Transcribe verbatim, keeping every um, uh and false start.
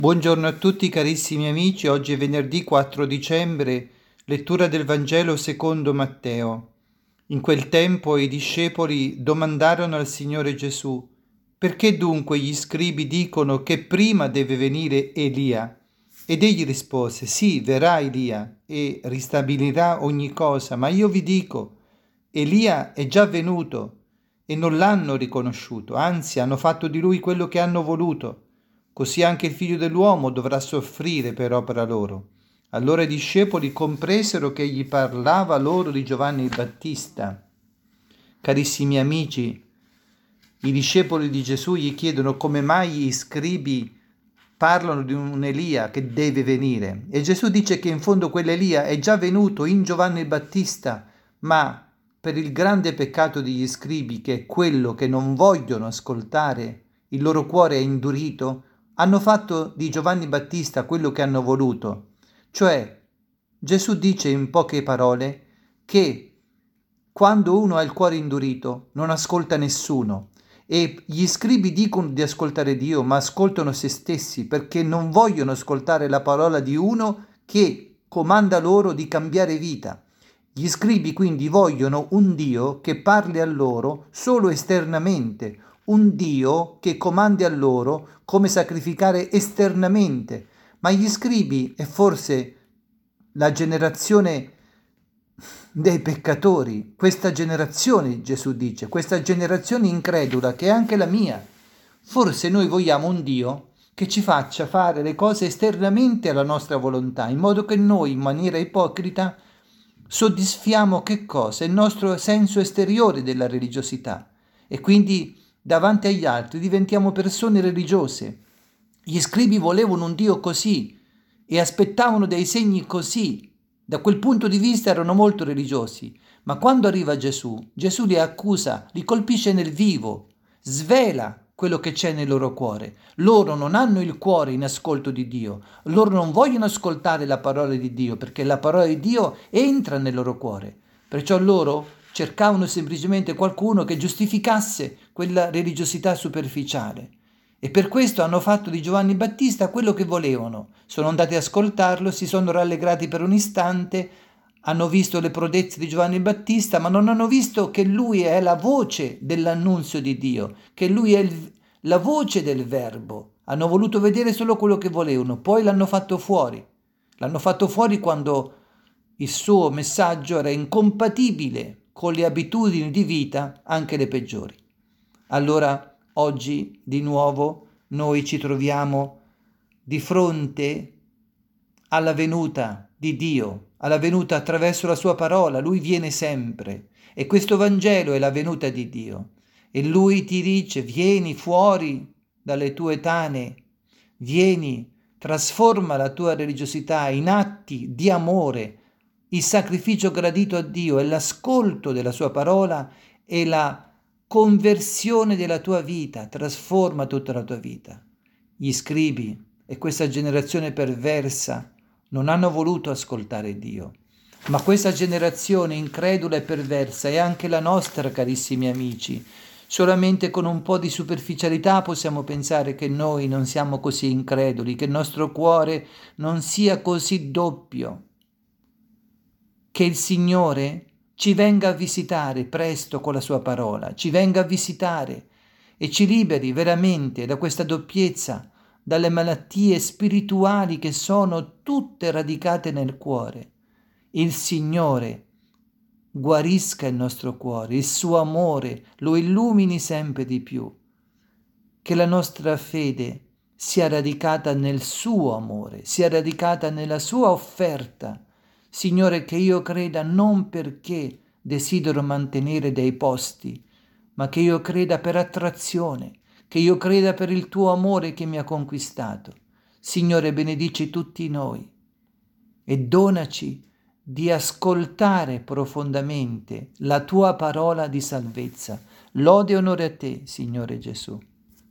Buongiorno a tutti carissimi amici, oggi è venerdì quattro dicembre, lettura del Vangelo secondo Matteo. In quel tempo i discepoli domandarono al Signore Gesù: «Perché dunque gli scribi dicono che prima deve venire Elia?» Ed egli rispose: «Sì, verrà Elia e ristabilirà ogni cosa, ma io vi dico, Elia è già venuto e non l'hanno riconosciuto, anzi hanno fatto di lui quello che hanno voluto. Così anche il figlio dell'uomo dovrà soffrire per opera loro». Allora i discepoli compresero che egli parlava loro di Giovanni il Battista. Carissimi amici, i discepoli di Gesù gli chiedono come mai gli scribi parlano di un Elia che deve venire. E Gesù dice che in fondo quell'Elia è già venuto in Giovanni il Battista, ma per il grande peccato degli scribi, che è quello che non vogliono ascoltare, il loro cuore è indurito, hanno fatto di Giovanni Battista quello che hanno voluto. Cioè, Gesù dice in poche parole che quando uno ha il cuore indurito non ascolta nessuno, e gli scribi dicono di ascoltare Dio, ma ascoltano se stessi perché non vogliono ascoltare la parola di uno che comanda loro di cambiare vita. Gli scribi quindi vogliono un Dio che parli a loro solo esternamente, un Dio che comandi a loro come sacrificare esternamente. Ma gli scribi è forse la generazione dei peccatori, questa generazione, Gesù dice, questa generazione incredula che è anche la mia. Forse noi vogliamo un Dio che ci faccia fare le cose esternamente alla nostra volontà, in modo che noi, in maniera ipocrita, soddisfiamo che cosa? Il nostro senso esteriore della religiosità, e quindi davanti agli altri diventiamo persone religiose. Gli scribi volevano un Dio così e aspettavano dei segni così. Da quel punto di vista erano molto religiosi, ma quando arriva Gesù, Gesù li accusa, li colpisce nel vivo, svela quello che c'è nel loro cuore. Loro non hanno il cuore in ascolto di Dio, loro non vogliono ascoltare la parola di Dio, perché la parola di Dio entra nel loro cuore. Perciò loro cercavano semplicemente qualcuno che giustificasse quella religiosità superficiale. E per questo hanno fatto di Giovanni Battista quello che volevano. Sono andati ad ascoltarlo, si sono rallegrati per un istante, hanno visto le prodezze di Giovanni Battista, ma non hanno visto che lui è la voce dell'annunzio di Dio, che lui è il, la voce del Verbo. Hanno voluto vedere solo quello che volevano, poi l'hanno fatto fuori. L'hanno fatto fuori quando il suo messaggio era incompatibile con le abitudini di vita, anche le peggiori. Allora, oggi di nuovo noi ci troviamo di fronte alla venuta di Dio, alla venuta attraverso la sua parola. Lui viene sempre e questo Vangelo è la venuta di Dio, e Lui ti dice: vieni fuori dalle tue tane, vieni, trasforma la tua religiosità in atti di amore. Il sacrificio gradito a Dio è l'ascolto della sua parola e la conversione della tua vita, trasforma tutta la tua vita. Gli scribi e questa generazione perversa non hanno voluto ascoltare Dio, ma questa generazione incredula e perversa è anche la nostra, carissimi amici. Solamente con un po' di superficialità possiamo pensare che noi non siamo così increduli, che il nostro cuore non sia così doppio, che il Signore ci venga a visitare presto con la sua parola, ci venga a visitare e ci liberi veramente da questa doppiezza, dalle malattie spirituali che sono tutte radicate nel cuore. Il Signore guarisca il nostro cuore, il suo amore lo illumini sempre di più, che la nostra fede sia radicata nel suo amore, sia radicata nella sua offerta. Signore, che io creda non perché desidero mantenere dei posti, ma che io creda per attrazione, che io creda per il tuo amore che mi ha conquistato. Signore, benedici tutti noi e donaci di ascoltare profondamente la tua parola di salvezza. Lode e onore a te, Signore Gesù.